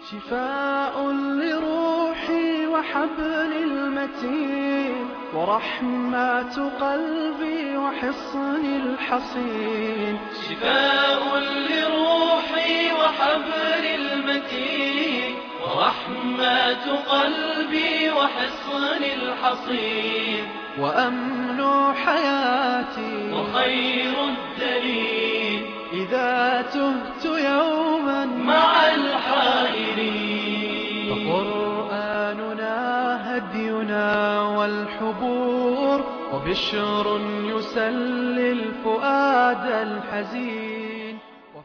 شفاء لروحي وحبل المتين، ورحمة قلبي وحصن الحصين. شفاء لروحي وحبل المتين، ورحمة قلبي وحصن الحصين. وأمن حياتي وخير الدليل إذا تهت يوما مع الحائرين. فقرآننا هدينا والحبور، وبشر يسلي الفؤاد الحزين.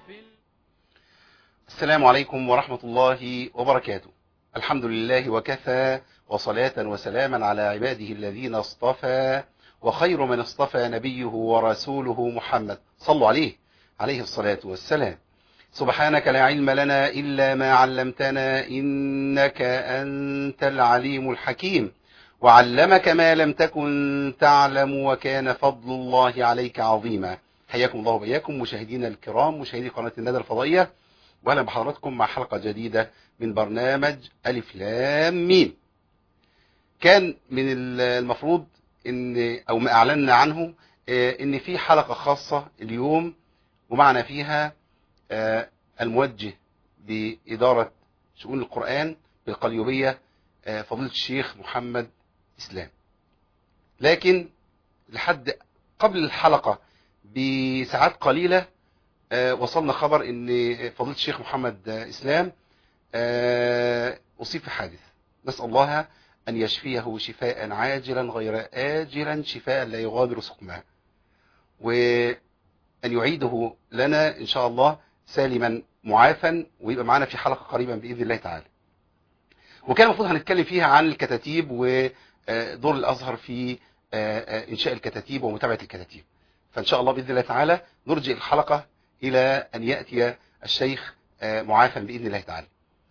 السلام عليكم ورحمة الله وبركاته. الحمد لله وكفى، وصلاة وسلاما على عباده الذين اصطفى، وخير من اصطفى نبيه ورسوله محمد، صلوا عليه الصلاة والسلام. سبحانك لا علم لنا إلا ما علمتنا، إنك أنت العليم الحكيم، وعلمك ما لم تكن تعلم، وكان فضل الله عليك عظيما. حياكم الله وبياكم مشاهدينا الكرام، مشاهدي قناة الندى الفضائية، وأهلا بحضراتكم مع حلقة جديدة من برنامج ألف لام ميم. كان من المفروض أو ما أعلنا عنه إن في حلقة خاصة اليوم، ومعنا فيها الموجه بإدارة شؤون القرآن بالقليوبية فضيلة الشيخ محمد إسلام. لكن لحد قبل الحلقة بساعات قليلة وصلنا خبر ان فضيلة الشيخ محمد إسلام أصيب في حادث. نسأل الله أن يشفيه شفاء عاجلا غير آجلا، شفاء لا يغادر سقما، وأن يعيده لنا إن شاء الله سالما معافا، ويبقى معنا في حلقة قريبا بإذن الله تعالى. وكان المفروض هنتكلم فيها عن الكتاتيب ودور الأزهر في إنشاء الكتاتيب ومتابعة الكتاتيب، فإن شاء الله بإذن الله تعالى نرجع الحلقة إلى أن يأتي الشيخ معافا بإذن الله تعالى.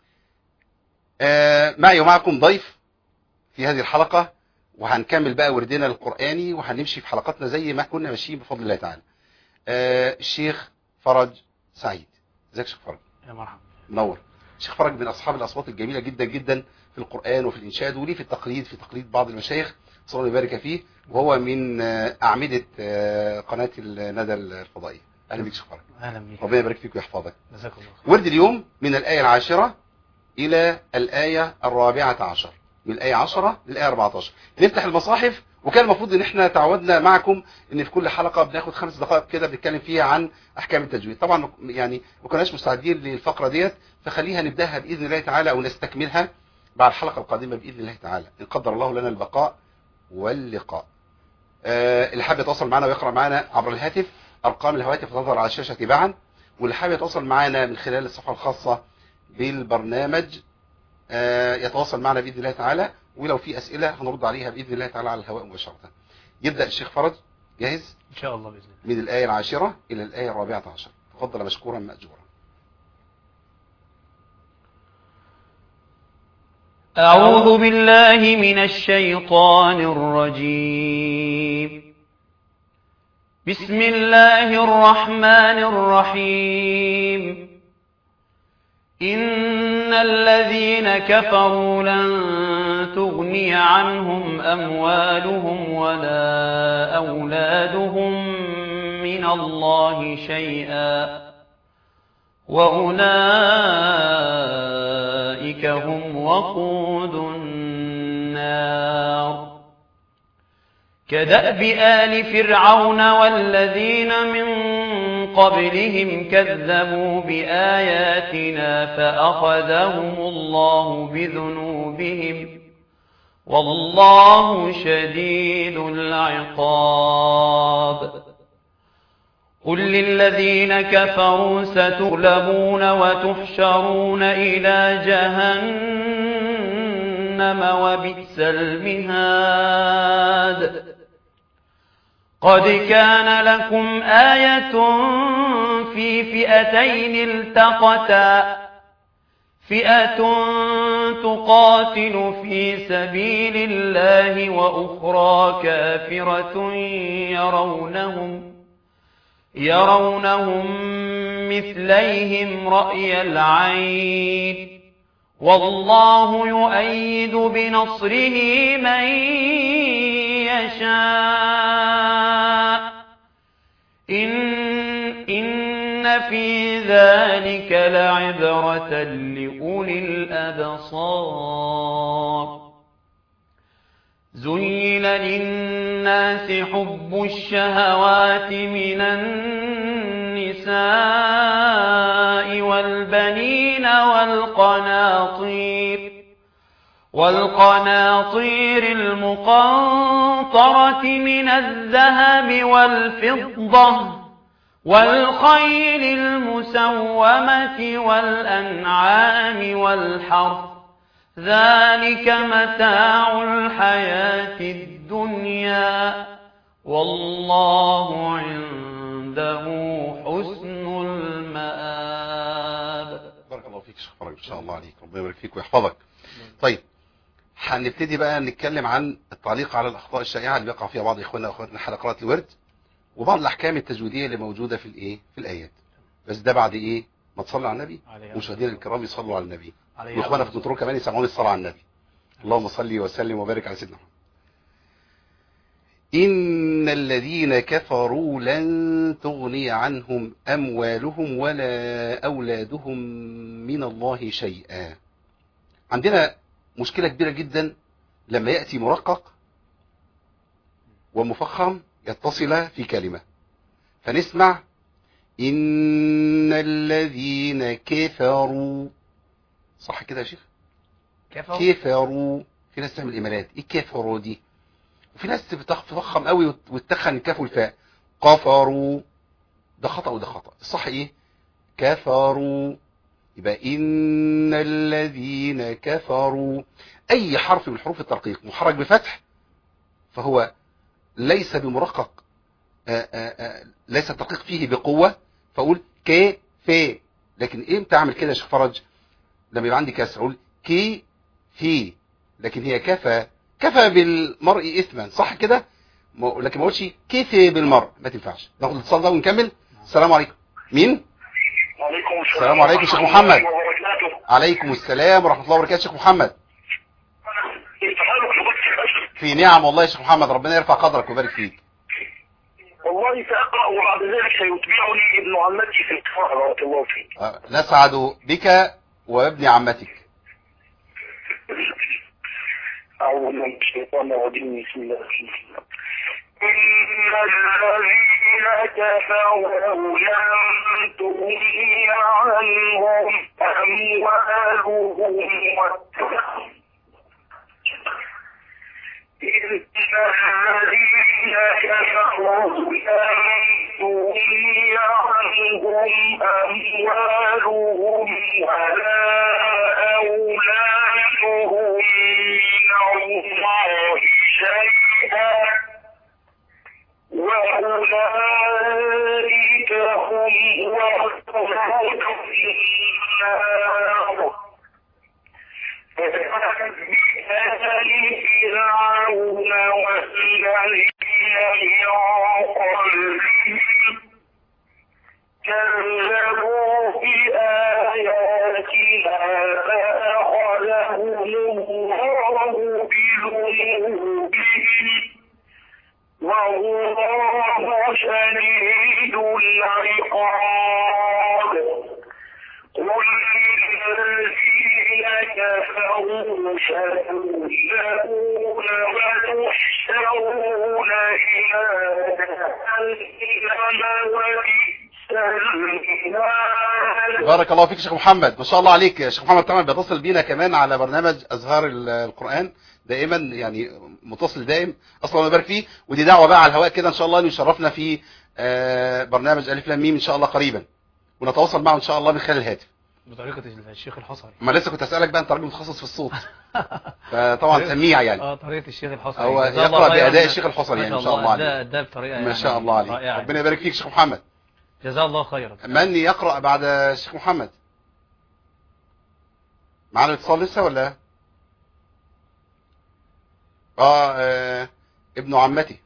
معي ومعكم ضيف في هذه الحلقة، وهنكمل بقى وردنا القرآني، وهنمشي في حلقاتنا زي ما كنا ماشيين بفضل الله تعالى. الشيخ فرج سعيد. ازيك يا شيخ فرج؟ يا مرحبا. منور. الشيخ فرج من أصحاب الأصوات الجميلة جدا جدا في القرآن وفي الإنشاد، وليه في تقليد بعض المشايخ، صلى الله يبارك فيه، وهو من أعمدة قناة الندى الفضائية. أهلا بك شيخ فرج. أهلا بك. ربنا يبارك فيك ويحفظك. جزاك الله خير. ورد اليوم من الآية 10 إلى الآية 14، من الآية 10 للآية 14. نفتح المصاحف، وكان المفروض ان احنا تعودنا معكم ان في كل حلقة بناخد 5 دقائق كده بنتكلم فيها عن احكام التجويد. طبعا يعني ما كناش مستعدين للفقرة ديت، فخليها نبداها باذن الله تعالى او نستكملها بعد الحلقة القادمة باذن الله تعالى، ان قدر الله لنا البقاء واللقاء. اللي حابب يتواصل معنا ويقرأ معنا عبر الهاتف، ارقام الهواتف تظهر على الشاشة تباعا، واللي حابب يتواصل معنا من خلال الصفحة الخاصة بالبرنامج يتواصل معنا بإذن الله تعالى، ولو في أسئلة هنرد عليها بإذن الله تعالى على الهواء مباشرة. يبدأ الشيخ فرج. جاهز؟ إن شاء الله بإذن الله. من الآية 10 إلى الآية 14. تفضل مشكورا مأجورا. أعوذ بالله من الشيطان الرجيم. بسم الله الرحمن الرحيم. إن الذين كفروا لن تغني عنهم أموالهم ولا أولادهم من الله شيئا، وأولئك هم وقود النار. كدأب آل فرعون والذين من قبلهم كذبوا بآياتنا فأخذهم الله بذنوبهم، والله شديد العقاب. قل للذين كفروا ستغلبون وتحشرون إلى جهنم وبئس المهاد. قد كان لكم آية في فئتين التقتا، فئة تقاتل في سبيل الله وأخرى كافرة يرونهم مثليهم رأي العين والله يؤيد بنصره من يشاء إن في ذلك لعبرة لأولي الأبصار زين للناس حب الشهوات من النساء والبنين والقناطير المقنطرة من الذهب والفضة والخيل المسومة والأنعام والحرث ذلك متاع الحياة الدنيا والله عنده حسن المآب. بارك الله فيك شيخ فرج، ان شاء الله عليك، ربنا يبارك فيك ويحفظك. طيب هنبتدي بقى نتكلم عن التعليق على الاخطاء الشائعه اللي بيقع فيها بعض اخواننا واخواتنا حال قراءه الورد، وبعض الاحكام التجويديه اللي موجوده في الايه في الايات. بس ده بعد ايه ما تصلي على النبي، ومشاهدينا الكرام يصلوا على النبي، واخواننا في الكنترول كمان يسمعون الصلاه على النبي. اللهم صل وسلم وبارك على سيدنا محمد. إن الذين كفروا لن تغني عنهم أموالهم ولا أولادهم من الله شيئا. عندنا مشكلة كبيرة جدا لما يأتي مرقق ومفخم يتصل في كلمة، فنسمع إن الذين كفروا. صح كده يا شيخ؟ كفروا. في ناس تعمل إيميلات، إيه كفروا دي؟ وفي ناس تفخم قوي وتتخن الكاف والفاء، كفروا. ده خطأ وده خطأ. الصح ايه؟ كفروا. يبقى ان الذين كفروا، اي حرف من حروف الترقيق محرك بفتح فهو ليس بمرقق، ليس الترقيق فيه بقوة، فاقول كفي. لكن امتى اعمل كده يا شيخ فرج؟ لما يبقى عندي كسر اقول كي في، لكن هي كفى بالمرء اثما، صح كده؟ لكن ما اقولش كفى بالمرء، ما تنفعش. ناخد الاتصال ده ونكمل. السلام عليكم. مين؟ وعليكم السلام عليكم شيخ محمد. عليكم السلام ورحمه الله وبركاته. شيخ محمد في نعم والله يا شيخ محمد، ربنا يرفع قدرك ويبارك فيك. والله سأقرأ وبعد ذلك سيتبعني ابن عمتي في القراءة بارك الله فيك. نسعد بك وابن عمتك. أعوذ من الشيطان الرجيم. بسم الله الرحمن الرحيم. إن الذين كفروا لن تغني عنهم أموالهم إن الذين كفروا لن تغني عنهم أموالهم ولا أولادهم من الله شيئا وأولئك هم وقود النار. آل فرعون والذين من قبلهم كذبوا بآياتنا فأخذهم الله بذنوبهم والله شديد العقاب. قل للذين كفروا ستغلبون وتحشرون إلى جهنم وبئس المهاد. بارك الله فيك شيخ محمد، ما شاء الله عليك يا شيخ محمد. طبعا بيتصل بينا كمان على برنامج أزهار القرآن دائما، يعني متصل دائم، اصلا الله يبارك فيه. ودي دعوه بقى على الهواء كده ان شاء الله انه يشرفنا في برنامج الف لام ميم ان شاء الله قريبا، ونتواصل معه ان شاء الله من خلال الهاتف بطريقه الشيخ الحصري. ما لسه كنت اسالك بقى، انت راجل متخصص في الصوت فطبعا سميع يعني. طريقه الشيخ الحصري هو يقرا باداء الشيخ الحصري يعني ما شاء الله عليه. ده بطريقه ما شاء الله عليه، ربنا يبارك فيك شيخ محمد. جزاه الله خيرا. من يقرا بعد الشيخ محمد؟ معانا اتصال لسه ولا؟ ابن عمتي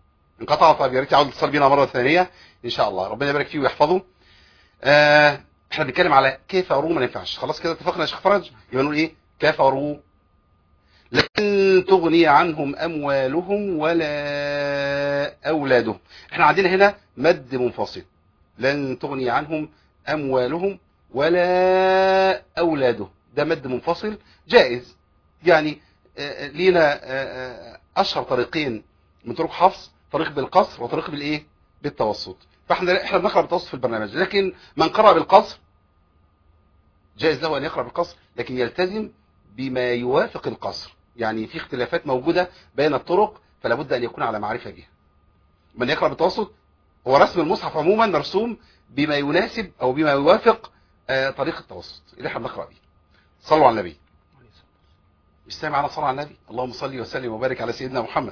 انقطع. طيب يا ريت يعود الاتصال بينا مره ثانيه ان شاء الله، ربنا يبارك فيه ويحفظه. احنا بنتكلم على كفروا ما ينفعش. خلاص كده اتفقنا يا شيخ فرج؟ يبقى نقول ايه؟ كفروا. لن تغني عنهم اموالهم ولا اولادهم. احنا عندنا هنا مد منفصل. لن تغني عنهم اموالهم ولا اولاده، ده مد منفصل جائز. يعني لينا اشهر طريقين من طرق حفص، طريق بالقصر وطريق بالايه؟ بالتوسط. فاحنا بنقرا بالتوسط في البرنامج، لكن من قرأ بالقصر جائز له ان يقرأ بالقصر، لكن يلتزم بما يوافق القصر. يعني في اختلافات موجودة بين الطرق، فلا بد ان يكون على معرفة بها. من يقرأ بالتوسط هو رسم المصحف عموما مرسوم بما يناسب او بما يوافق طريق التوسط اللي احنا بنقرأ بيه. صلوا على النبي. مش سامع معانا؟ صلوا على النبي. اللهم صل وسلم وبارك على سيدنا محمد.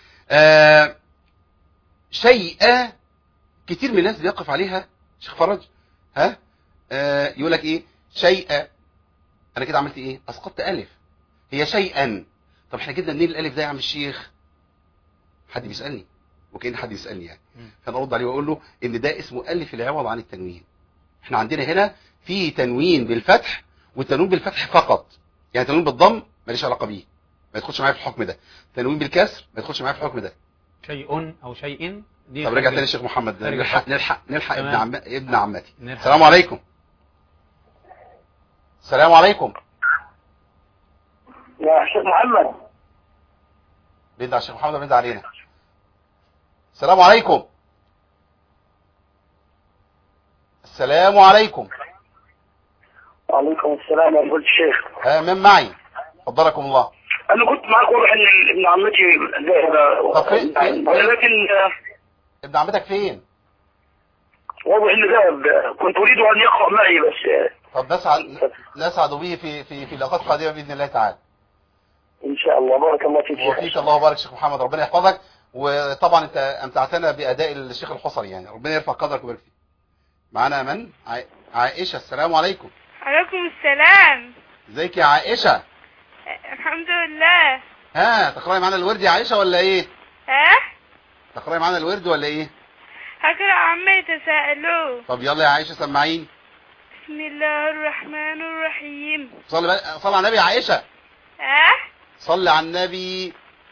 شيء كتير من الناس بيقف عليها شيخ فرج، يقول لك ايه؟ شيء. انا كده عملت ايه؟ اسقطت الف. هي شيئا. طب احنا جبنا منين الالف ده يا عم الشيخ؟ حد بيسالني وكأن حد يسالني يعني، فانا ارد عليه واقول له ان ده اسمه الف العوض عن التنوين. احنا عندنا هنا في تنوين بالفتح والتنوين بالفتح فقط. يعني تنوين بالضم ماليش علاقه بيه، ما يدخلش معايا في الحكم ده. تنوين بالكسر ما يدخلش معايا في الحكم ده. شيء او شيء دي. طب رجع تاني الشيخ محمد، نلحق ابن عمتي. نلحق. السلام عليكم. السلام عليكم يا شيخ محمد. بيد على الشيخ محمد بيد علينا. السلام عليكم. السلام عليكم. وعليكم السلام يا فضيلة الشيخ. من معي؟ فضلكم الله. انا كنت معاك، واضح ان ابن عمتي ذهب. طب فين؟ ولكن ابن عمتك فين؟ واضح انه ذهب. كنت اريد ان يقرأ معي بس. طب نسعد به في الاوقات القادمه باذن الله تعالى. ان شاء الله. بارك الله فيك. وفيك الله وبارك شيخ محمد، ربنا يحفظك. وطبعا انت امتعتنا باداء الشيخ الحصري، يعني ربنا يرفع قدرك ويبارك فيك. معانا من؟ عائشه. السلام عليكم. عليكم السلام. ازيك يا عائشه؟ الحمد لله. تقراي معانا الورد يا عائشه ولا ايه؟ تقراي معانا الورد ولا ايه؟ هقرأ عما يتساءلون. طب يلا يا عائشه سمعيني. بسم الله الرحمن الرحيم. صلي على النبي يا عائشه. صلي على النبي.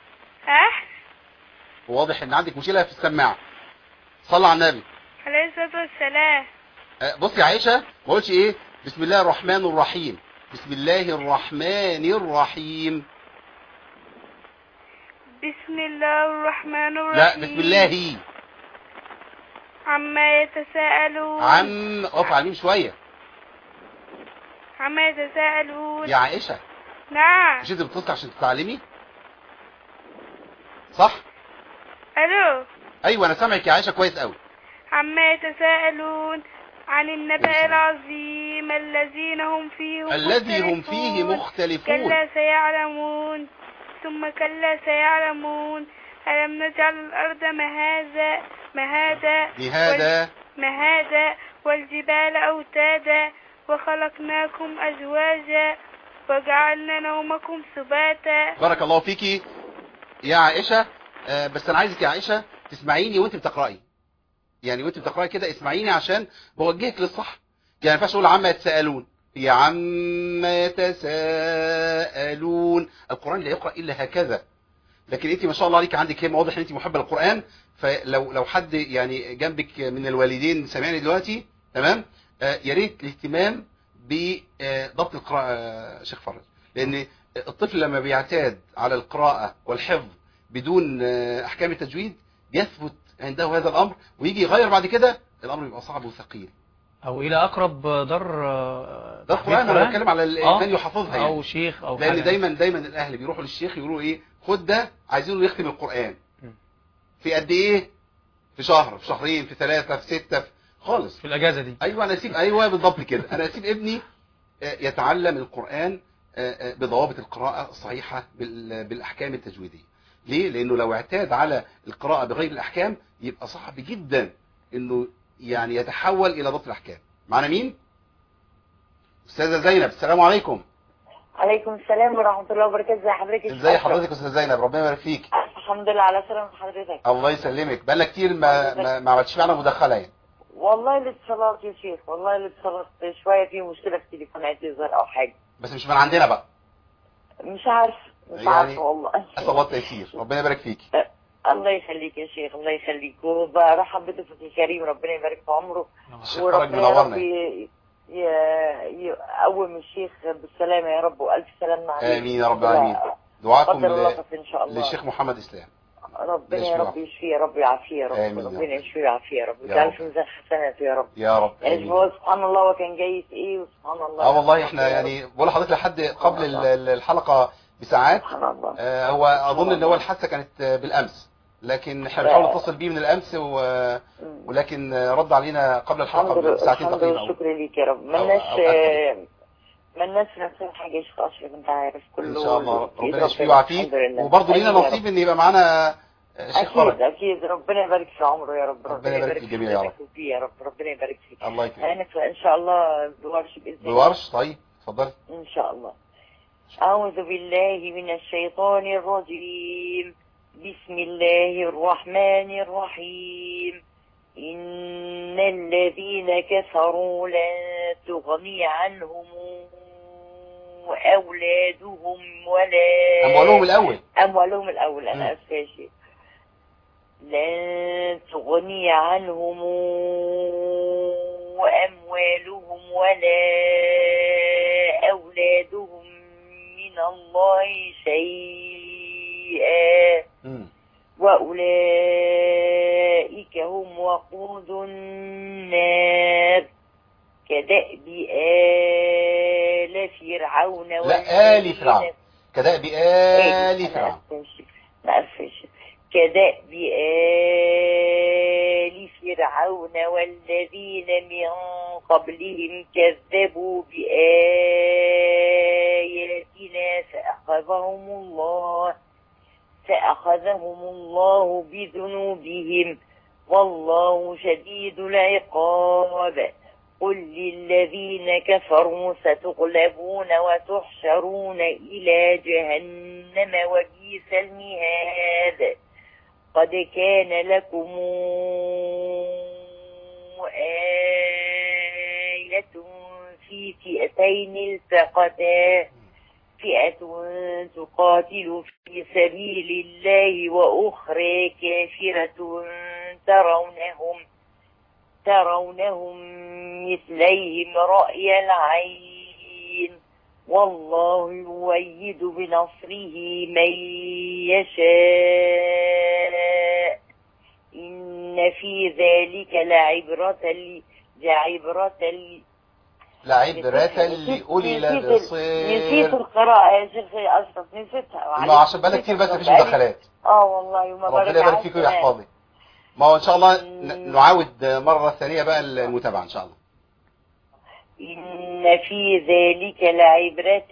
واضح ان عندك مشكله في السماعه. صلي على النبي عليه الصلاه والسلام. بصي يا عائشه، ما قلتش ايه؟ بسم الله الرحمن الرحيم. بسم الله الرحمن الرحيم. بسم الله الرحمن الرحيم. لا، بسم الله. عما يتساءلون. اقف على اليمين شويه. عما يتساءلون. يا عائشه. نعم. مش انت بتصلي عشان تتعلمي؟ صح؟ الو. ايوه انا سامعك يا عائشه كويس قوي. عما يتساءلون عن النبأ العظيم الذي هم فيه مختلفون. كلا سيعلمون ثم كلا سيعلمون. ألم نجعل الأرض مهادا والجبال أوتادا وخلقناكم أزواجا وجعلنا نومكم سباتا. بارك الله فيكي يا عائشة. بس أنا عايزك يا عائشة تسمعيني وانت بتقرأي. يعني وانت بتقرأي كده اسمعيني عشان بوجهك للصح. يعني ما ينفعش اقول عما يتساءلون. هي عما يتساءلون. القرآن لا يقرأ إلا هكذا. لكن انت ما شاء الله عليك عندك كلمه، واضح ان انت محبه للقرآن. فلو حد يعني جنبك من الوالدين سامعني دلوقتي، تمام، يا ريت الاهتمام بضبط القراءه شيخ فرج. لان الطفل لما بيعتاد على القراءه والحفظ بدون احكام التجويد بيثبت عنده هذا الامر، ويجي يغير بعد كده الامر بيبقى صعب وثقيل. او الى اقرب دار قرآن. انا بتكلم على من يحفظها يعني. او شيخ او لان دايما الاهل بيروحوا للشيخ يقولوا ايه؟ خد ده، عايزينه يختم القرآن في قد ايه؟ في شهر، في شهرين، في 3، في 6، خالص في الاجازه دي. ايوه انا اسيب، ايوه بالضبط كده، انا اسيب ابني يتعلم القرآن بضوابط القراءة الصحيحة بالاحكام التجويدية. ليه؟ لانه لو اعتاد على القراءة بغير الاحكام يبقى صعب جدا انه يعني يتحول الى ضبط الاحكام. معنا مين؟ استاذه زينب. السلام عليكم. عليكم السلام ورحمه الله وبركاته. ازي حضرتك؟ ازي حضرتك يا استاذه زينب؟ ربنا يبارك فيك. الحمد لله على سلامه حضرتك. الله يسلمك. بقالنا كتير ما عملتش معانا مداخله يعني. والله الاتصالات يا شيخ، والله الاتصالات شوية في مشكلة في التليفون يظهر أو حاجة. بس مش من عندنا بقى. مش عارفة يعني والله. أسأل الله التيسير، ربنا يبارك فيك. الله يخليك يا شيخ، الله يخليك، وبرحب بضيفك الكريم، ربنا يبارك في عمره، وربنا يا رب يقوم الشيخ بالسلامة يا رب، وألف سلامة عليه. آمين يا رب العالمين. دعاكم إن شاء الله للشيخ محمد إسلام، ربنا يا رب يشفيه يا رب ويعافيه يا رب. ربنا يشفيه ويعافيه يا رب، ويجعل في ميزان حسناته يا رب يا رب. يعني هو سبحان الله وكان جاي في ايه، وسبحان الله. والله احنا يعني بقول لحضرتك لحد قبل الحلقة بساعات. هو اظن ان هو الحادثة كانت بالامس، لكن احنا بنحاول نتصل بيه من الامس ولكن رد علينا قبل الحلقة بساعتين تقريبا. شكرا ليك يا رب. مالناش نفسنا حاجة يا شيخ أشرف، انت عارف كله ان شاء الله ربنا يشفيه ويعافيه، وبرضه لينا نصيب ان يبقى معانا شيخ فرج. اكيد ربنا يبارك في عمره يا رب، ربنا يبارك في الجميع يا رب. يا رب ربنا يبارك فيك. الله يكرمك. ان شاء الله بورش باذن الله. بورش. طيب اتفضلي. ان شاء الله. اعوذ بالله من الشيطان الرجيم، بسم الله الرحمن الرحيم. إن الذين كفروا لن تغني عنهم أولادهم ولا أموالهم الأول أنا أسفة يا شيخ. لن تغني عنهم أموالهم ولا أولادهم من الله شيئا وأولئك هم وقود النار كدأب آل فرعون. لا آل فرعون، كدأب آل فرعون. كدأب آل فرعون والذين من قبلهم كذبوا بآياتنا فأخذهم الله بذنوبهم والله شديد العقاب. قل للذين كفروا ستغلبون وتحشرون إلى جهنم وبئس المهاد. قد كان لكم آية في فئتين التقتا، فئة تقاتل في سبيل الله وأخرى كافرة ترونهم مثليهم رأي العين والله يؤيد بنصره من يشاء. إن في ذلك لعبرة لأولي الأبصار. نسيت القراءة يا شيخ أشرف، نسيتها. ما عشان بقالك كتير بس مفيش مداخلات. والله وما ربنا يبارك فيك ويحفظك. ما هو إن شاء الله نعاود مرة ثانية بقى المتابعة إن شاء الله. إن في ذلك لعبرة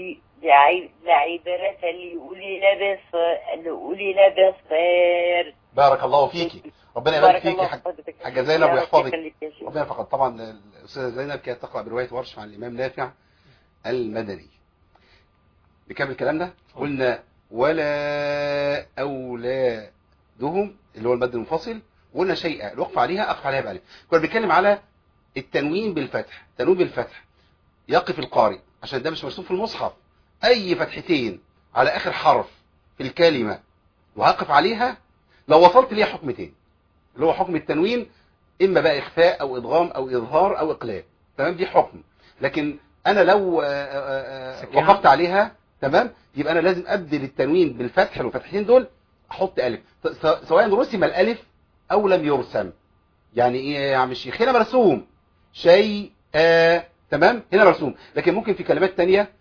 لأولي الأبصار. بارك الله فيكي، ربنا يبارك فيك حاجة زينب ويحفظك. ربنا فقط. طبعا الأستاذة زينب كانت تقرأ برواية ورش عن الإمام نافع المدني. نكمل كلامنا. قلنا ولا أولادهم اللي هو المد المنفصل، وقلنا شيئا الوقف عليها أقف عليها بألف. كنا بنتكلم على التنوين بالفتح. تنوين بالفتح يقف القارئ عشان ده مش مرسوم في المصحف. أي فتحتين على آخر حرف في الكلمة وهقف عليها لو وصلت ليها حكمتين، اللي هو حكم التنوين، إما بقى إخفاء أو إدغام أو إظهار أو إقلاب. تمام، دي حكم. لكن أنا لو وقفت عليها تمام يبقى أنا لازم أبدل التنوين بالفتح. الفتحتين دول أحط ألف، سواء رسم الألف أو لم يرسم. يعني إيه يا عم الشيخ؟ هنا مرسوم شيء تمام، هنا مرسوم. لكن ممكن في كلمات تانية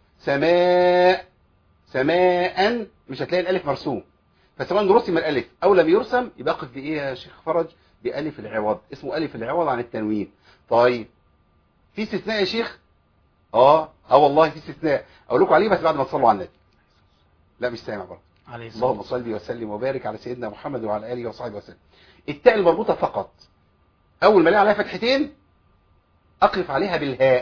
سماء مش هتلاقي الألف مرسوم. فسواء رسم الألف أو لم يرسم يبقى أقف بإيه يا شيخ فرج؟ بألف العوض، اسمه ألف العوض عن التنوين. طيب في استثناء يا شيخ؟ والله في استثناء أقول لكم عليه بس بعد ما تصلوا على النبي. لا مش سامع برضه. اللهم صل وسلم وبارك على سيدنا محمد وعلى آله وصحبه وسلم. التاء المربوطة فقط أول ما الاقي عليها فتحتين أقف عليها بالهاء.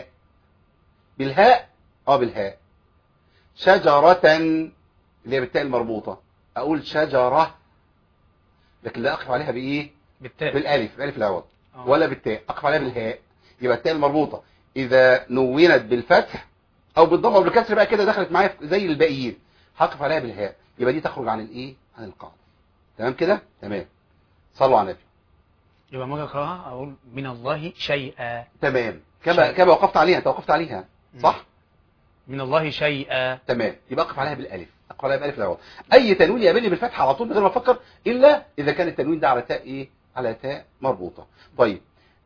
بالهاء. شجرة اللي هي بالتاء المربوطة أقول شجرة، لكن لا أقف عليها بإيه؟ بالتاء. بالألف العوض. ولا بالتاء، اقف عليها بالهاء. يبقى التاء المربوطه اذا نونت بالفتح او بالضم او بالكسر بقى كده دخلت معايا زي الباقيين، هقف عليها بالهاء، يبقى دي تخرج عن الايه؟ عن القاعده. تمام كده؟ تمام. صلوا على النبي. يبقى ما اقراها اقول من الله شيئا. تمام. كما وقفت عليها، انت وقفت عليها صح؟ من الله شيئا. تمام. يبقى اقف عليها بالالف، اقف عليها بالالف الاول. اي تنوين يقابلني بالفتحه على طول من غير ما افكر، الا اذا كان التنوين ده على تاء ايه؟ على تاء مربوطه. طيب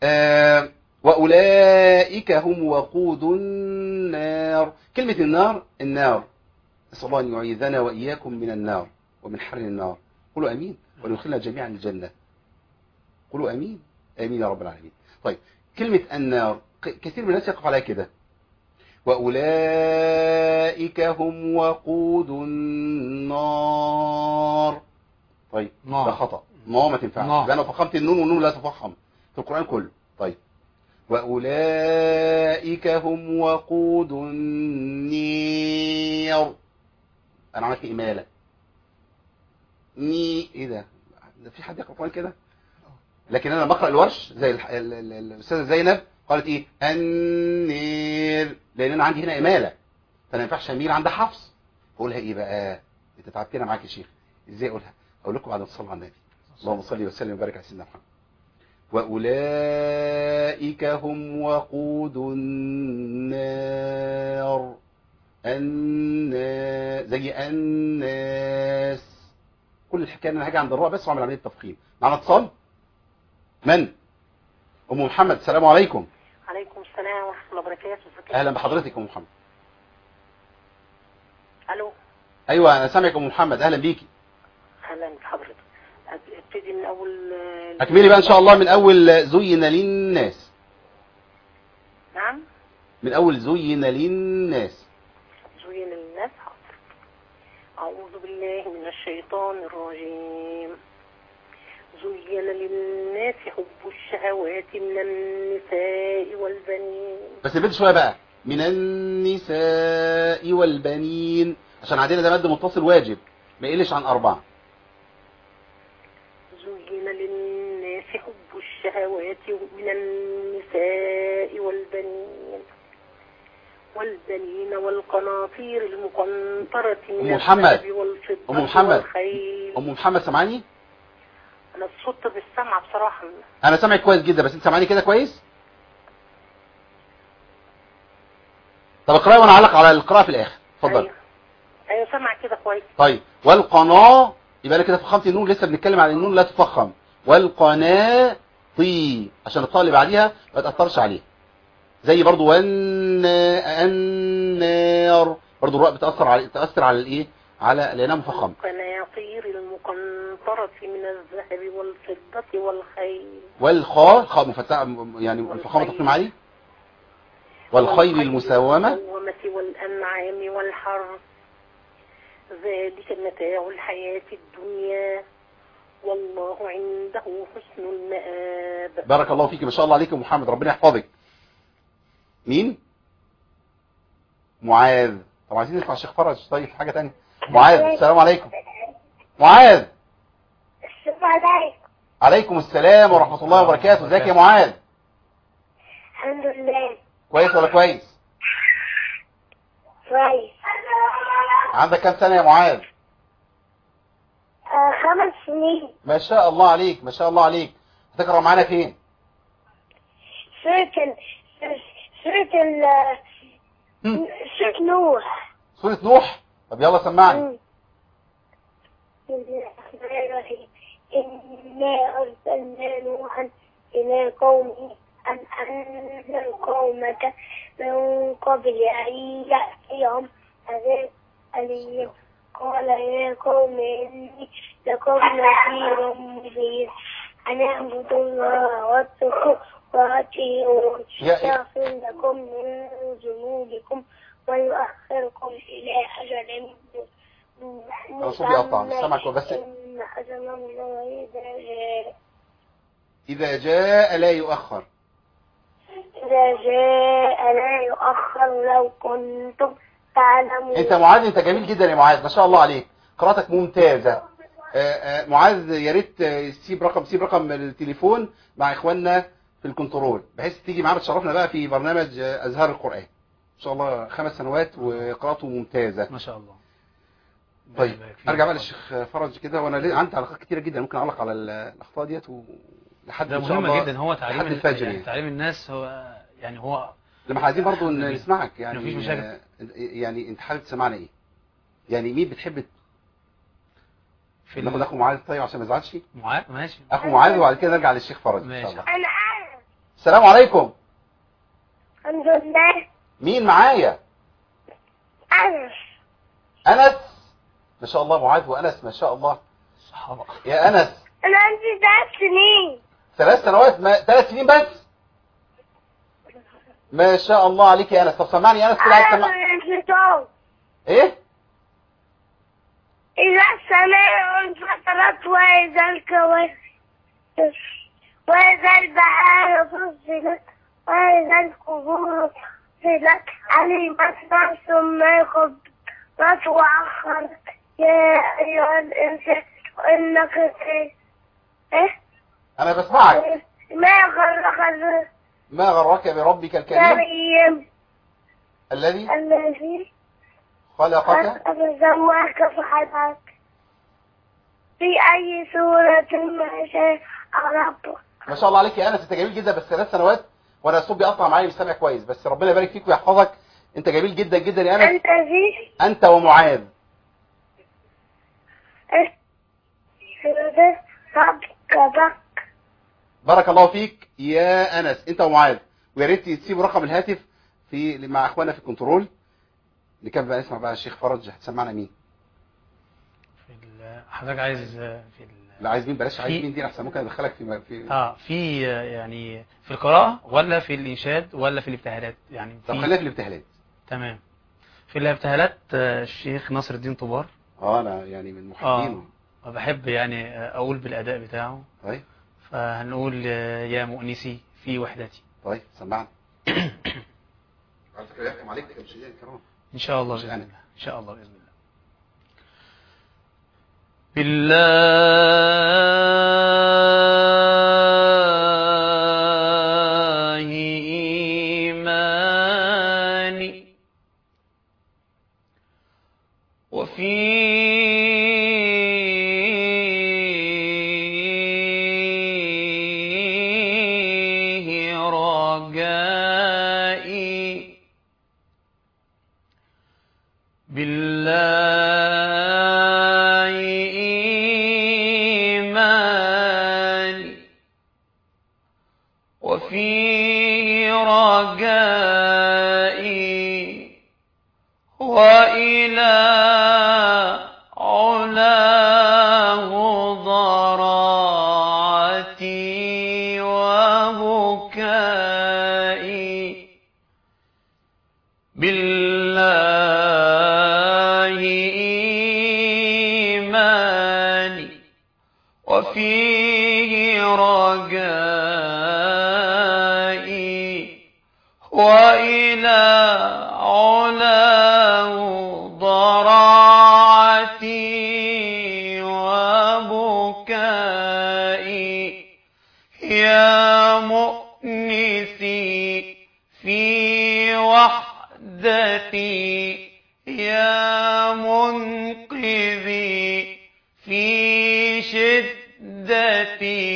واولئك هم وقود النار. كلمه النار نسال الله ان يعيذنا واياكم من النار ومن حر النار. قولوا امين وندخلنا جميعا الجنه. قولوا امين. امين يا رب العالمين. طيب كلمه النار كثير من الناس يقف عليها كده، وأولئك هم وقود النار. طيب ده خطأ، ما تنفعش، لأنه فخمت النون والنون لا تفخم في القرآن كله. طيب وأولئك هم وقود النار. أنا عملت إمالة إيه ده في حد يقرأ القرآن كده؟ لكن أنا بقرأ الورش زي الأستاذة زينب قالت ايه؟ النير، لان انا عندي هنا اماله، فانا ما ينفعش اميل عند حفص. اقولها ايه بقى؟ انت تعبتنا معاك يا شيخ. ازاي اقولها؟ اقول لكم بعد ما تصلوا على النبي. اللهم صل وسلم وبارك على سيدنا محمد. واولئك هم وقود النار. زي الناس. كل الحكايه ان انا هاجي عند الراء بس واعمل عمليه تفخيم. معنا اتصال؟ من؟ ام محمد. السلام عليكم. عليكم السلام ورحمه الله وبركاته. اهلا بحضرتك ام محمد. الو. ايوه انا سامعك ام محمد، اهلا بيكي. اهلا بحضرتك. ابتدي من اول. اكملي بقى ان شاء الله من اول زين للناس. نعم. من اول زين للناس. زين للناس. اعوذ بالله من الشيطان الرجيم. زين للناس حب الشهوات من النساء والبنين. بس البيت شويه بقى، من النساء والبنين، عشان عندنا ده مد متصل واجب ما يقلش عن 4. زين للناس حب الشهوات من النساء والبنين والقناطير المقنطرة من الذهب والفضة ام محمد سامعاني؟ انا الصوت بالسمع بصراحه. انا سامعك كويس جدا، بس انت سامعني كده كويس؟ طب اقراي وانا اعلق على القراءه في الاخر. اتفضل. ايوه سامع كده كويس. طيب والقناه، يبقى انا كده فخمت النون، لسه بنتكلم عن النون لا تفخم. والقناطي عشان الطاء اللي بعديها ما تاثرش عليه. زي برضو النار، برضو الراء تاثر على الايه؟ على لانها مفخمه. القناطير المقنطرة من الذهب والفضة والخاء مفتحه يعني الفخامه تقيم عليه. والخيل المسومه والانعام والحرث ذلك متاع الحياة الدنيا والله عنده حسن المآب. بارك الله فيك، ما شاء الله عليك يا محمد، ربنا يحفظك. مين؟ معاذ. طب عايزين نسمع الشيخ فرج. طيب حاجه ثانيه. معاذ. السلام عليكم. معاذ. السلام عليكم. عليكم السلام ورحمه الله وبركاته. ازيك يا معاذ؟ الحمد لله. كويس ولا كويس؟ كويس. عندك كام سنه يا معاذ؟ 5 سنين. ما شاء الله عليك، ما شاء الله عليك. هتقرا معانا فين؟ سورة نوح. سورة نوح. طب يلا سمعني. إنا أرسلنا نوحا إلى قومه أن أنذر قومك من قبل أن يأتيهم عذاب أليم. قال يا قوم إني لكم نذير مبين أن اعبدوا الله واتقوا وأطيعون يغفر لكم من ذنوبكم ويؤخركم إلى أجل مسمى بس. إن أجل الله إذا جاء لا يؤخر. إذا جاء لا يؤخر لو كنتم تعلمون. أنت معاذ، أنت جميل جدا يا معاذ، ما شاء الله عليك، قراءتك ممتازة. معاذ يا ريت سيب رقم التليفون مع إخواننا في الكنترول، بحيث تيجي معانا تشرفنا بقى في برنامج أزهار القرآن ان شاء الله. 5 سنوات وقراءته ممتازة ما شاء الله. طيب ارجع بقى للشيخ فرج كده، وانا عندي تعليقات كتيره جدا ممكن اعلق على الاخطاء ديت لحد ان شاء الله. مهم جدا هو تعليم الفجر يعني تعليم الناس، هو يعني هو لما عايزين برضو نسمعك يعني مفيش مشاكل. يعني انت حابب تسمعنا ايه؟ يعني مين بتحب ناخد اخو معاذ طيب عشان ما يزعلش؟ معاذ ماشي، اخو معاذ وبعد كده نرجع للشيخ فرج ان شاء الله. انا السلام عليكم. الحمد لله. مين معايا؟ انس. ما شاء الله معاذ وانس ما شاء الله صحابه. يا انس انا عندي 3 سنين. 3 سنوات 3 سنين بس؟ ما شاء الله عليك يا انس. طب سمعني يا انس كده، عايز تسمع ايه؟ إذا السماء انفطرت وإذا الكواكب وإذا البحار فصلت وإذا القبور فصلت علمت نفس ما قدمت وأخرت. يا أيها الإنسان إنك إيه؟ أنا بسمعك. ما غرك بربك الكريم الذي خلقك فسواك فعدلك في أي سورة ما شاء ربك. ما شاء الله عليك يا أنس، أنت جميل جدا. بس 3 سنوات وأنا الصوت بيقطع معايا مش سامع كويس، بس ربنا يبارك فيك ويحفظك. أنت جميل جدا جدا يا أنس. أنت ومعاذ. بارك الله فيك يا أنس أنت ومعاذ. ويا ريت تسيبوا رقم الهاتف مع اخواننا في الكنترول. نكمل بقى نسمع بقى الشيخ فرج. هتسمعنا مين؟ حضرتك عايز لا عايز مين؟ بلاش عايز مين دي احسن، ممكن ادخلك في يعني في القراءة ولا في الإنشاد ولا في الابتهالات يعني؟ طب خلينا في الابتهالات. تمام. في الابتهالات الشيخ ناصر الدين طوبار. انا يعني من محبينه. وبحب يعني اقول بالاداء بتاعه. طيب فهنقول يا مؤنسي في وحدتي. طيب سمعنا. على فكره يحكم عليك كمشاهدين الكرام ان شاء الله باذن الله. ان شاء الله باذن الله. بالله إيماني وفيه رجائي. بالله إيماني وفيه رجائي وإلى علاه ضراعتي وبكائي. بالله إيماني وفيه رجائي وإلى علاه ضراعتي وبكائي. يا مؤنسي في وحدتي يا منقذي في شدتي.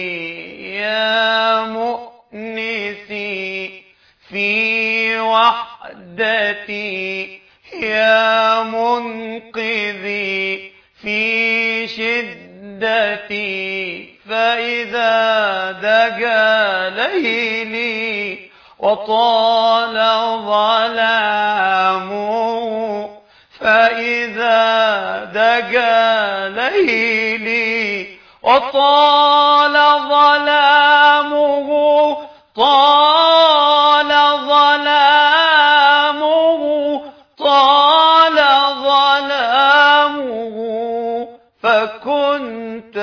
يا مؤنسي في وحدتي يا منقذي في شدتي. فإذا دجى ليلي وطال ظلامه فإذا دجى ليلي وطال ظلامه طال ظلامه طال ظلامه فكنت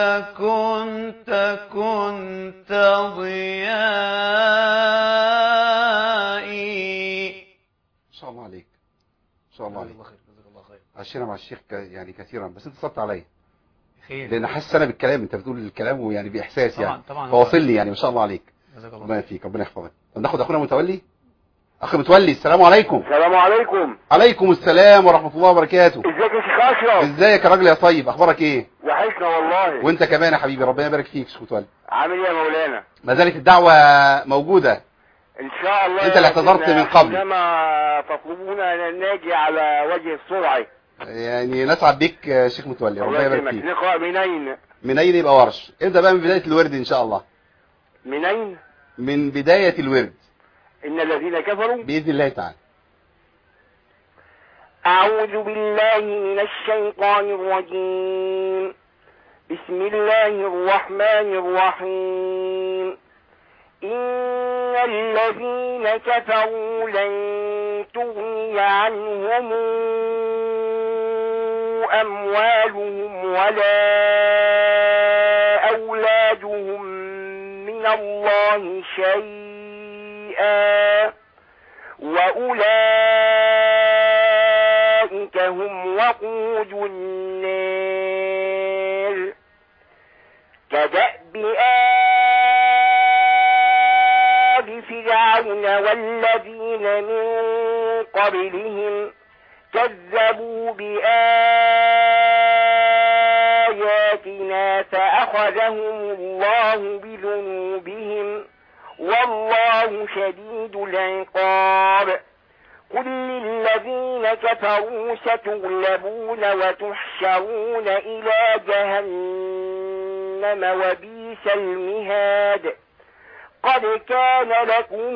ضيائي. ان شاء الله عليك ان شاء الله عليك. عشنا مع الشيخ يعني كثيرا، بس انت صبت عليا لان حاسس انا بالكلام. انت بتقول الكلام ويعني باحساس يعني طبعا فواصلني يعني. ما شاء الله عليك. ربنا يفيك، ربنا يحفظك. طب ناخد اخونا متولي. اخ متولي، السلام عليكم. السلام عليكم. عليكم السلام ورحمة الله وبركاته. ازيك يا شيخ اشرف؟ ازيك يا راجل يا طيب، اخبارك ايه؟ وحشنا والله. وانت كمان يا حبيبي، ربنا يبارك فيك. شيخ متولي عامل ايه يا مولانا؟ ما زالت الدعوة موجودة ان شاء الله. انت اللي اعتذرت من قبل، انما تطلبون ان ناجي على وجه السرعة. يعني نسعد بك يا شيخ متولي، ربنا يبارك فيك. نقرأ منين؟ منين يبقى ورش. ابدأ بقى من بداية الورد ان شاء الله. منين؟ من بداية الورد. ان الذين كفروا بإذن الله تعالى. أعوذ بالله من الشيطان الرجيم. بسم الله الرحمن الرحيم. إن الذين كفروا لن تغني عنهم أموالهم ولا أولادهم من الله شيئا وأولئك هم وقود النار. كدأب آل فرعون والذين من قبلهم كذبوا بآياتنا فأخذهم الله بذنوبهم والله شديد العقاب. قل للذين كفروا ستغلبون وتحشرون إلى جهنم وبئس المهاد. قد كان لكم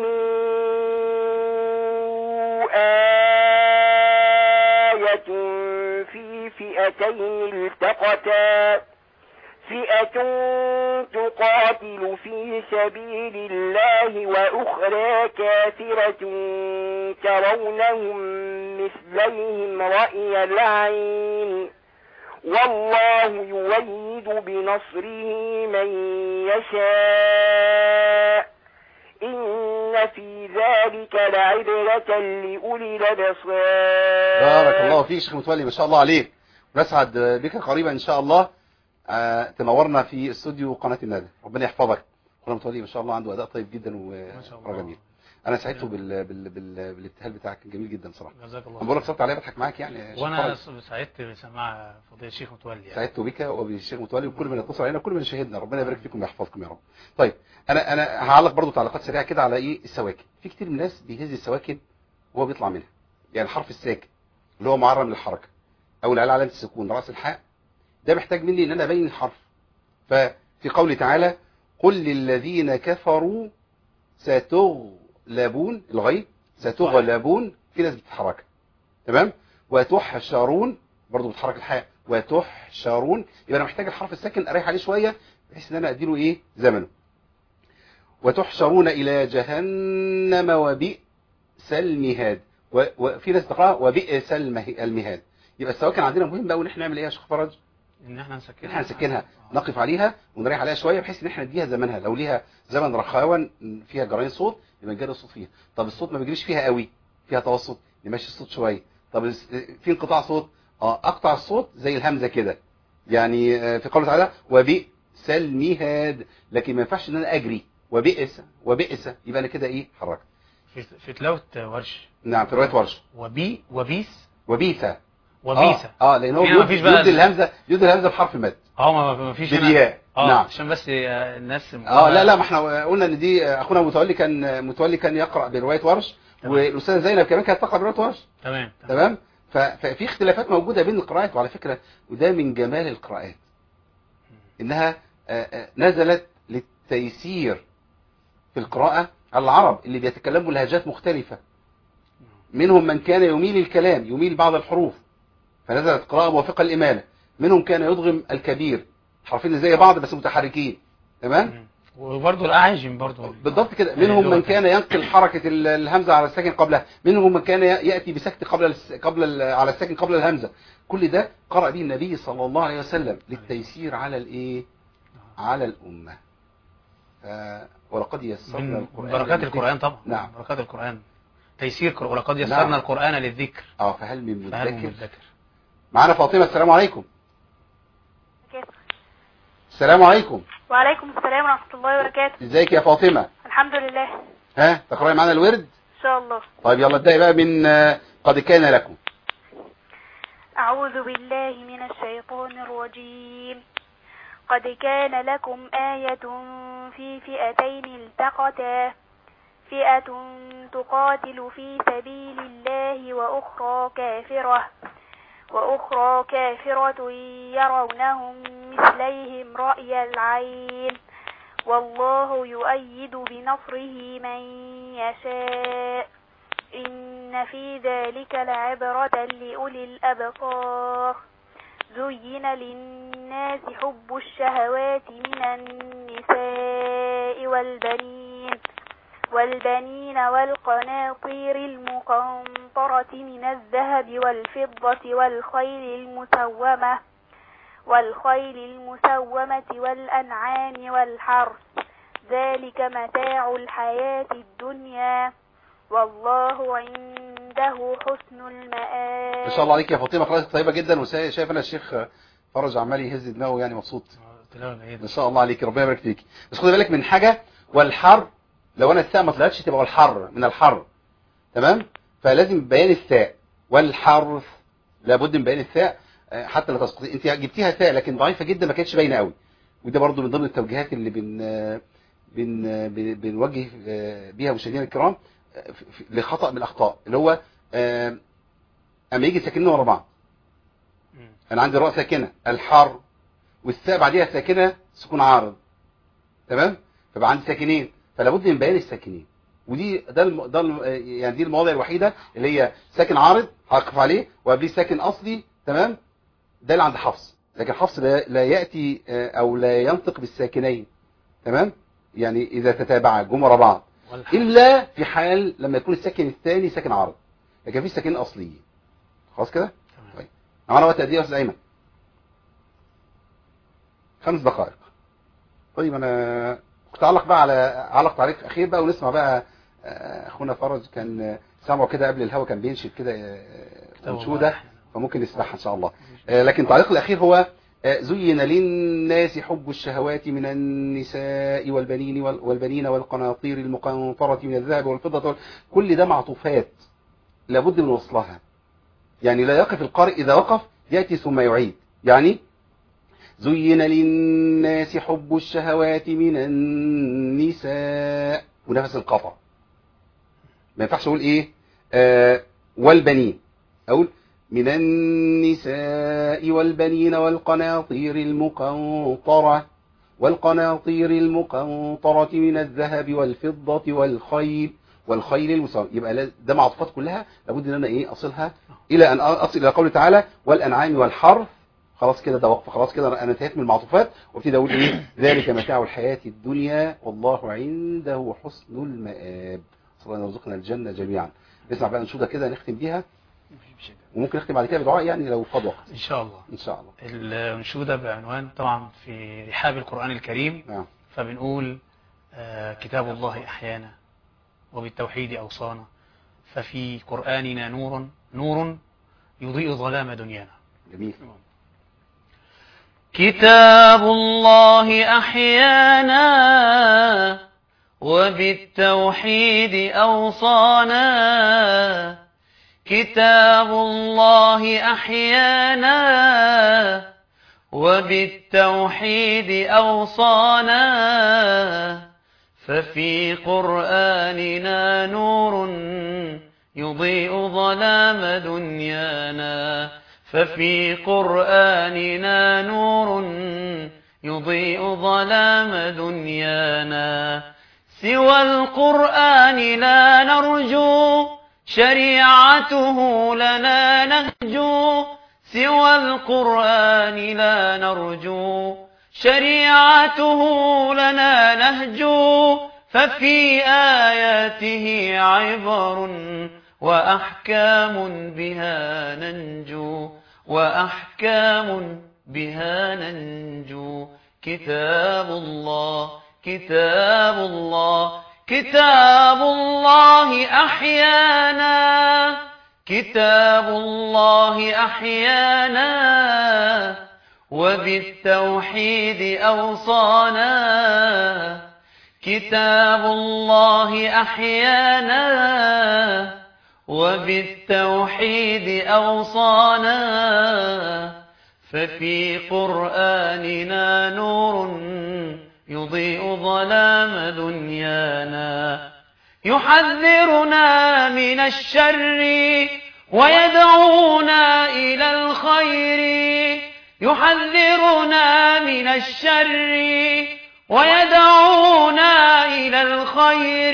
آية في فئتين التقتا، فئة تقاتل في سبيل الله وأخرى كافرة ترونهم مثليهم رأي العين والله يؤيد بنصره من يشاء إن في ذلك لعبرة لأولي الأبصار. بارك الله فيك شيخ متولي، ما شاء الله عليك، ونسعد بك قريبا إن شاء الله. تنورنا في استوديو قناة الندى، ربنا يحفظك. اخونا متولي ما شاء الله عنده اداء طيب جدا وقرار جميل. انا سعدت بالابتهال بتاعك، كان جميل جدا صراحه. جزاك الله. انا بقول لك صوت عليا بضحك معاك يعني. وانا سعدت بسماع فضيله الشيخ متولي يعني. سعدت بك وبالشيخ متولي وكل من يتصل علينا وكل من يشاهدنا، ربنا يبارك فيكم ويحفظكم يا رب. طيب انا هعلق برضو تعليقات سريعه كده على ايه السواكن. في كتير من الناس بيهز السواكن وهو بيطلع منها، يعني الحرف الساكن اللي هو معرم للحركه او اللي على علامه السكون راس الحاء، ده محتاج مني ان انا ابين الحرف. ففي قوله تعالى قل للذين كفروا ستغلبون، الغيب ستغلبون في ناس بتتحرك، تمام، وتحشرون برضو بتحرك الحاء وتحشرون، يبقى انا محتاج الحرف الساكن اريح عليه شويه بحيث ان انا اديله ايه زمنه. وتحشرون الى جهنم وبئس المهاد، وفي ناس تقرأ وبئس المهاد. يبقى السواكن عندنا مهم قوي ان احنا نعمل ايه يا شيخ فرج؟ ان احنا نسكنها، نقف عليها ونريح عليها شويه بحيث ان احنا نديها زمنها. لو ليها زمن رخاوه فيها جرين صوت يبقى نجري الصوت فيها. طب الصوت ما بيجريش فيها قوي، فيها توسط، نمشي الصوت شويه. طب في انقطاع صوت، اقطع الصوت زي الهمزه كده، يعني في قوله تعالى وبئس المهاد، لكن ما ينفعش ان انا اجري وبئس يبقى انا كده ايه حركت. في تلاوه ورش. نعم في روايه ورش. وبيسه لان هو يد الهمزه بحرف المد. ما فيش بالياء. نعم عشان بس الناس لا ما احنا قلنا ان دي اخونا متولي كان يقرا بروايه ورش، والاستاذه زينب كمان كانت تقرا بروايه ورش. تمام. ففي اختلافات موجوده بين القراءات، وعلى فكره وده من جمال القراءات انها نزلت للتيسير في القراءه على العرب اللي بيتكلموا لهجات مختلفه. منهم من كان يميل بعض الحروف فنزلت قراءة موافقة للإمالة، منهم كان يضغم الكبير، حرفين زي بعض بس متحركين، تمام. وبرضه الأعاجم برضه بالضبط كده. منهم من كان ينقل حركة الهمزة على الساكن قبلها، منهم من كان يأتي بسكت على الساكن قبل الهمزة. كل ده قرأ به النبي صلى الله عليه وسلم للتيسير على الايه، على الأمة. ولقد يسرنا القرآن بركات القرآن طبعا. نعم بركات القرآن تيسير، ولقد يسرنا القرآن للذكر. فهل من مدكر. معانا فاطمة، السلام عليكم. كيف؟ السلام عليكم. وعليكم السلام ورحمة الله وبركاته. ازيك يا فاطمة؟ الحمد لله. ها تقرأي معانا الورد إن شاء الله. طيب يلا ابدأي بقى من قد كان لكم. أعوذ بالله من الشيطان الرجيم. قد كان لكم آية في فئتين التقتا، فئة تقاتل في سبيل الله وأخرى كافرة يرونهم مثليهم رأي العين والله يؤيد بنصره من يشاء إن في ذلك لعبرة لأولي الأبصار. زين للناس حب الشهوات من النساء والبنين والقناطير المقنطرة من الذهب والفضة والخيل المسومة والأنعام والحرث ذلك متاع الحياة الدنيا والله عنده حسن المآب. ما شاء الله عليك يا فاطمة، قراءتك طيبة جدا، وشايف انا الشيخ فرج عمال يهز دماغه يعني مبسوط. ما شاء الله عليك، ربنا يبارك فيك. بس خدي بالك من حاجة، والحر لو انا الثاء ما طلعتش تبقى الحر من الحر، تمام؟ فلازم بيان الثاء. والحرث لابد من بيان الثاء حتى لا تسقطي. انت جبتيها ثاء لكن ضعيفة جدا، ما كانتش باينه قوي، وده برضو من ضمن التوجيهات اللي بنوجه بيها مشاهدينا الكرام لخطأ من الاخطاء، اللي هو اما يجي ساكنين ورا بعض. انا عندي الراء ساكنه الحر والثاء بعديها ساكنه سكون عارض، تمام؟ فبقى عندي ساكنين، فلا بد من بيان الساكنين. ودي يعني دي المواضع الوحيده اللي هي ساكن عارض هقف عليه وقبليه ساكن اصلي، تمام؟ ده اللي عند حفص، لكن حفص لا ياتي او لا ينطق بالساكنين، تمام؟ يعني اذا تتابع جم ورا بعض، الا في حال لما يكون الساكن الثاني ساكن عارض، لكن في ساكنين اصليين. خلاص كده؟ طيب معانا وقت قد ايه يا استاذ ايمن؟ 5 دقائق. طيب انا كنت اعلق بقى على تعليق اخير بقى، ونسمع بقى اخونا فرج كان سامعه كده قبل الهوا، كان بينشد كده انشوده، فممكن نسمعها ان شاء الله. لكن التعليق الاخير هو زين للناس حب الشهوات من النساء والبنين والقناطير المقنطرة من الذهب والفضة، كل ده معطوفات لابد من وصلها. يعني لا يقف القارئ، إذا وقف يأتي ثم يعيد. يعني زين للناس حب الشهوات من النساء ونفس القطع، ما ينفعش اقول ايه والبنين، اقول من النساء والبنين والقناطير المقنطرة من الذهب والفضة والخيل المسومة. يبقى ده معطوفات كلها لابد ان انا ايه اصلها الى ان اصل الى قوله تعالى والانعام والحرث. خلاص كده ده وقف، خلاص كده انا انتهيت من المعطوفات، وابتدي اقول ايه ذلك متاع الحياة الدنيا والله عنده حسن المآب. صلى الله يرزقنا الجنة جميعا. نسمع بقى انشوده كده نختم بيها، وممكن نختم بعد كده بدعاء يعني لو فاض وقت ان شاء الله. ان شاء الله. الانشوده بعنوان طبعا في رحاب القرآن الكريم. نعم. فبنقول كتاب الله احيانا وبالتوحيد اوصانا، ففي قرآننا نور يضيء ظلام دنيانا. جميل. كتاب الله أحيانا وبالتوحيد أوصانا، كتاب الله أحيانا وبالتوحيد أوصانا، ففي قرآننا نور يضيء ظلام دنيانا، ففي قرآننا نور يضيء ظلام دنيانا، سوى القرآن لا نرجو شريعته لنا نهجو، سوى القرآن لا نرجو شريعته لنا نهجو، ففي آياته عبر وأحكام بها ننجو، وأحكام بها ننجو. كتاب الله كتاب الله كتاب الله أحيانا، كتاب الله أحيانا وبالتوحيد أوصانا، كتاب الله أحيانا وبالتوحيد أوصانا ففي قرآننا نور يضيء ظلام دنيانا يحذرنا من الشر ويدعونا إلى الخير يحذرنا من الشر ويدعونا إلى الخير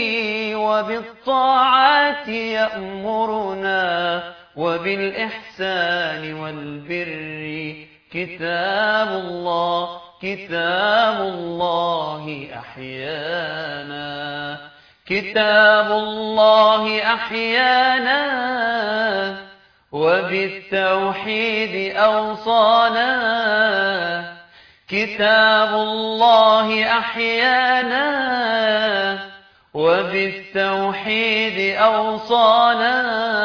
وبالطاعات يأمرنا وبالإحسان والبر كتاب الله أحيانا كتاب الله أحيانا وبالتوحيد أوصانا كتاب الله أحيانا وبالتوحيد أوصانا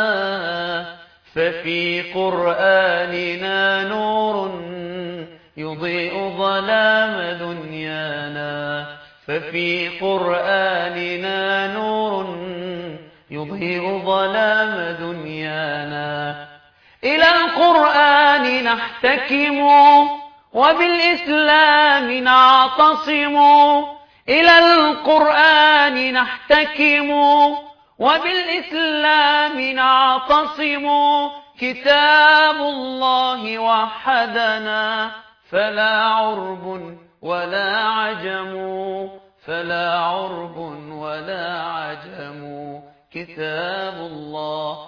ففي قرآننا نور يضيء ظلام دنيانا ففي قرآننا نور يضيء ظلام دنيانا إلى القرآن نحتكم وبالإسلام نعتصم إلى القرآن نحتكم وبالإسلام نعتصم كتاب الله وحدنا فلا عرب ولا عجم فلا عرب ولا عجم كتاب الله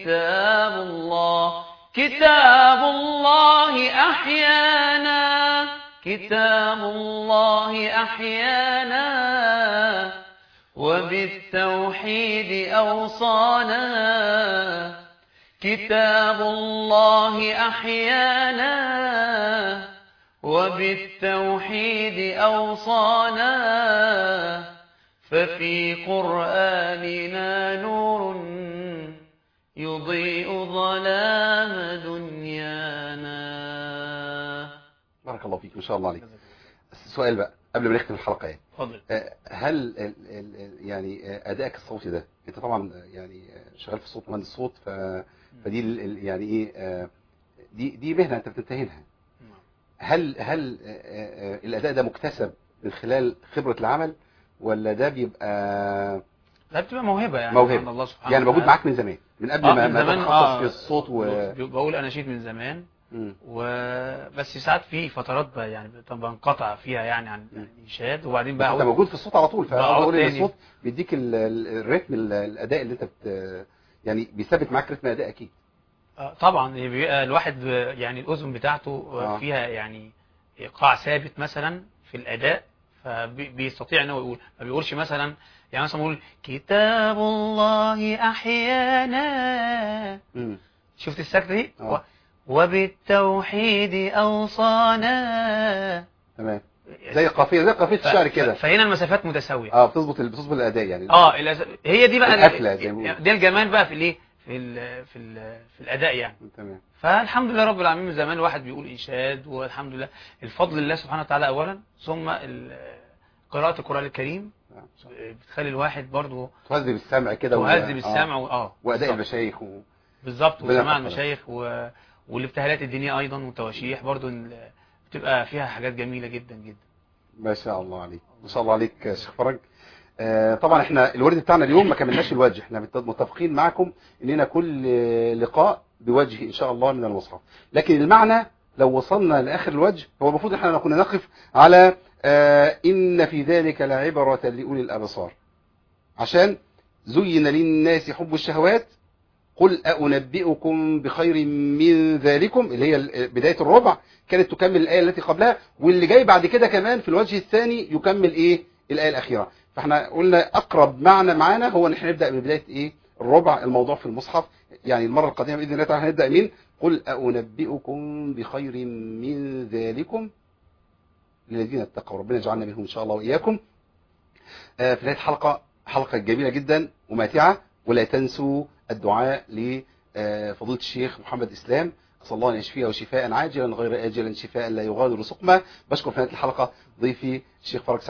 أحيانا كتاب الله أحيانا وبالتوحيد أوصانا كتاب الله أحيانا وبالتوحيد أوصانا ففي قرآننا نور يضيء ظلام دنيانا. بارك الله فيك، ما شاء الله عليك. السؤال بقى قبل ما نختم الحلقة يعني اتفضل. هل يعني أدائك الصوتي ده، أنت طبعا يعني شغال في الصوت، مهندس صوت، فدي يعني إيه، دي مهنة أنت بتمتهنها. هل الأداء ده مكتسب من خلال خبرة العمل، ولا ده بيبقى موهبة يعني موهبة الله سبحانه يعني موجود معاك من زمان، من قبل ما تتخصص في الصوت بقول أناشيد من زمان وبس ساعات في فترات يعني بنقطع فيها يعني عن الإنشاد، وبعدين بقى انت موجود في الصوت على طول، فاقول ان الصوت بيديك الريتم، الاداء اللي انت يعني بيثبت معاك رتم اداء اكيد. طبعا بيبقى الواحد يعني الاذن بتاعته فيها يعني ايقاع ثابت مثلا في الاداء، فبيستطيع انه يقول، ما بيقولش مثلا يعني مثلا يقول كتاب الله احيانا. شفت السكتة دي؟ وبالتوحيد اوصانا. تمام، زي قافيه الشعر كده. فهنا المسافات متساويه. بتظبط الاداء يعني. هي دي بقى القفله دي الجمال بقى في الايه، في الاداء يعني. تمام. فالحمم لله رب العالمين، من زمان الواحد بيقول انشاد، والحمد لله الفضل لله سبحانه وتعالى اولا، ثم قراءة القرآن الكريم بتخلي الواحد برضه تهذب السمع كده، تهذب السمع واداء المشايخ بالظبط، وسماع المشايخ والابتهالات الدينية ايضا والتواشيح برضه بتبقى فيها حاجات جميلة جدا جدا. ما شاء الله عليك، ما شاء الله عليك يا شيخ فرج. طبعا احنا الورد بتاعنا اليوم ما كملناش الوجه، احنا متفقين معكم اننا كل لقاء بوجه ان شاء الله من المصحف، لكن المعنى لو وصلنا لاخر الوجه هو المفروض احنا كنا نقف على ان في ذلك لعبرة لاولي الابصار، عشان زين للناس حب الشهوات قل أنبئكم بخير من ذلكم، اللي هي بداية الربع كانت تكمل الآية التي قبلها، واللي جاي بعد كده كمان في الوجه الثاني يكمل ايه الآية الأخيرة. فاحنا قلنا أقرب معنى معانا هو ان احنا نبدأ ببداية ايه الربع، الموضوع في المصحف يعني المرة القادمة بإذن الله تعالى هنبدأ من قل أنبئكم بخير من ذلكم للذين اتقوا، ربنا يجعلنا منهم إن شاء الله وإياكم. في نهاية حلقة جميلة جدا وماتعة، ولا تنسوا الدعاء لفضيلة الشيخ محمد إسلام، أسأل الله أن يشفيه شفاء عاجلا غير آجلا، شفاء لا يغادر سقما. بشكر في نهاية الحلقة ضيفي الشيخ فرج سعيد،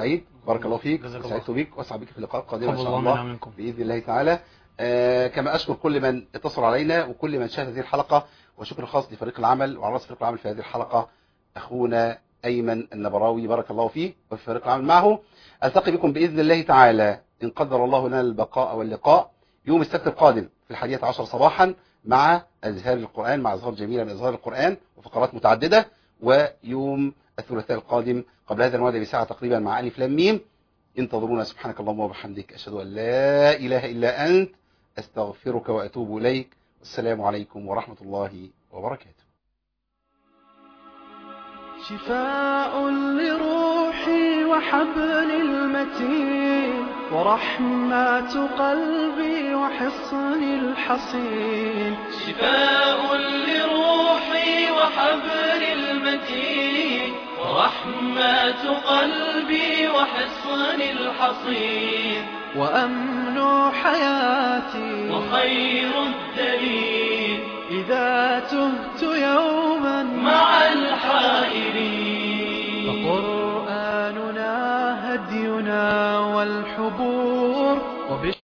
بارك الله فيك، جزاك الله سعدت بك واسعد بك في اللقاء القادم ان تقبل شاء الله منا الله ومنكم. باذن الله تعالى. كما اشكر كل من اتصل علينا وكل من شاهد هذه الحلقه، وشكر خاص لفريق العمل، وعلى راس فريق العمل في هذه الحلقه اخونا ايمن النبراوي بارك الله فيه وفي فريق العمل معه. التقي بكم باذن الله تعالى ان قدر الله لنا البقاء واللقاء يوم السبت القادم في 11 صباحا مع أزهار القرآن، مع أزهار جميلة من أزهار القرآن وفقرات متعددة، ويوم الثلاثاء القادم قبل هذا الموعد بساعة تقريبا مع ألف لام ميم. انتظرونا. سبحانك اللهم وبحمدك، أشهد أن لا إله إلا أنت، أستغفرك وأتوب إليك. والسلام عليكم ورحمة الله وبركاته. شفاء لروحي وحبل المتين، ورحمة قلبي وحصن الحصين. شفاء لروحي وحبل المتين، ورحمة قلبي وحصن الحصين. وأمن حياتي وخير الدليل إذا تهت يوما مع الحائرين. فقرآننا هدينا والحبور